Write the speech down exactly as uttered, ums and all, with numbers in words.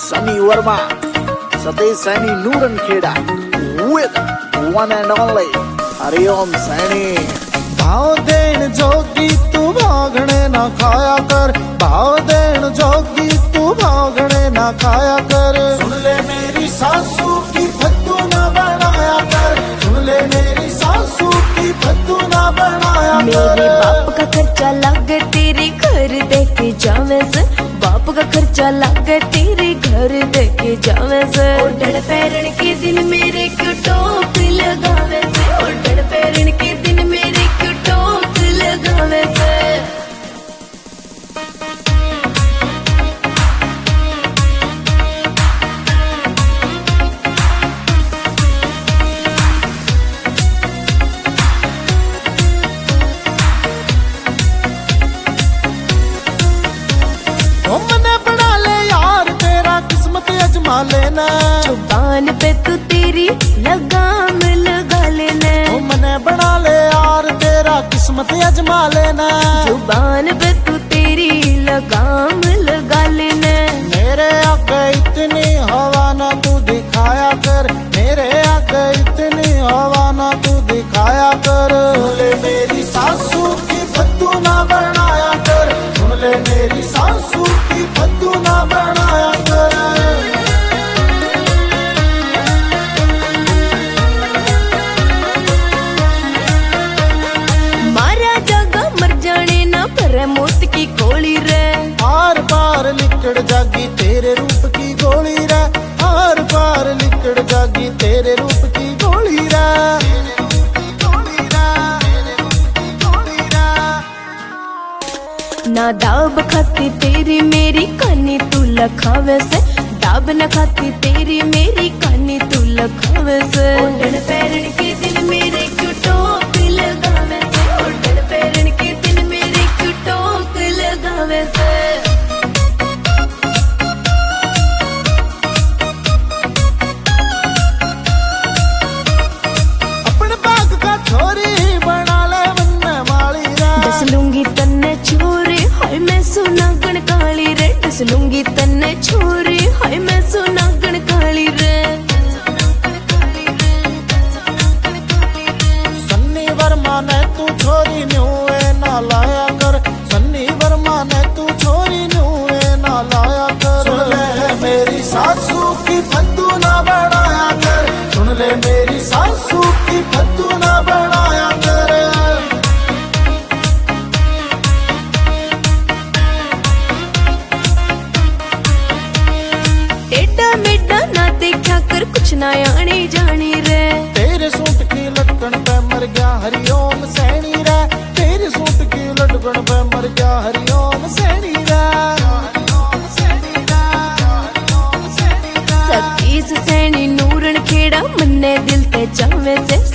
Sunny Verma, Satish Saini Nuran Kheda, with one and only Hariom Saini. भाव देन जोगी तू भागने ना खाया कर, भाव देन जोगी तू भागने ना खाया कर। सुन ले मेरी सासू की फद्दू ना बनाया कर, सुन ले मेरी सासू की फद्दू ना बनाया कर। मेरे बाप का खर्चा लागे तेरे घर दे के जावे से, बाप का खर्चा लागे तेरे घर दे के जावे से। ओढ़ पैरण के दिन मेरे क्यों टोक लगावे से, ओढ़ पैरण के दिन मेरे क्यों टोक लगावे से। मने बना ले यार तेरा किस्मत अजमा लेना, जुबान पे तू तेरी लगाम लगा लेना। मने बना ले यार तेरा किस्मत अजमा लेना, जुबान पे तू तेरी लगाम लगा लेना। मेरे आगे इतनी हवा ना तू दिखाया कर, मेरे आगे इतनी हवा ना तू दिखाया कर। सुन ले मेरी सासू की फद्दू ना बनाया कर, सुन ले मेरी सासू की फद्दू ना बनाया कर। मारा जागा मर जाने ना पर मौत की गोली रे। आर पार लिकड़ जागी तेरे रूप की गोली रे, आर पार लिकड़ जागी तेरे रूप की गोली रे। ना दाब खाती तेरी मेरी कहानी तू लखावे से, दाब न खाती तेरी मेरी कहानी तू लखावे से। ओढ़ पैरण के दिन मेरे क्यों टोक लगावे से, ओढ़ पैरण के दिन मेरे क्यों टोक लगावे से। अपने बाग का छोरी बना ले बनने वाली रे। दस लूंगी तन्ने छोरी हाय मैं सुनागण काली रे, दस लूंगी तन्ने छोरी हाय मैं सुनागण काली रे। सन्नी वर्मा ने तू छोरी न्यूए ना लाया कर, सन्नी वर्मा ने तू छोरी न्यूए ना लाया कर। सुन ले मेरी सासू की फद्दू ना बनाया कर, सुन ले मेरी सासू की फद्दू ना बनाया कर। टेढ़ा मेढ़ा ना देखा कर कुछ ना आनी जानी रे। तेरे सूट की लटकन पे मर गया हरिओम सैनी रे, तेरे सूट की लटकन पे मर गया हरिओम सैनी रे। सतीश सैनी नूरन खेड़ा मन्ने दिल ते जावे से,